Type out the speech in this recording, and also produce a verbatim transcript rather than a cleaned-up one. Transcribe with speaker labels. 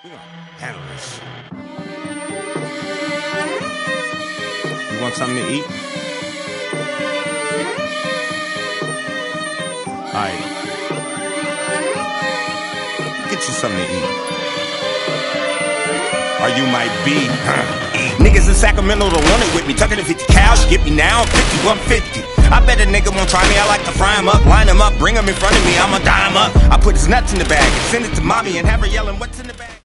Speaker 1: We gonna handle this. You want something to eat? Alright. Get you something to eat. Or you might be, huh? Niggas in Sacramento don't want it with me. Tucking in fifty cows, you get me now, fifty-one fifty. I bet a nigga won't try me, I like to fry him up, line him up, bring him in front of me, I'ma dime up. I put his nuts in the bag and send it to mommy and have her yelling, what's in the bag?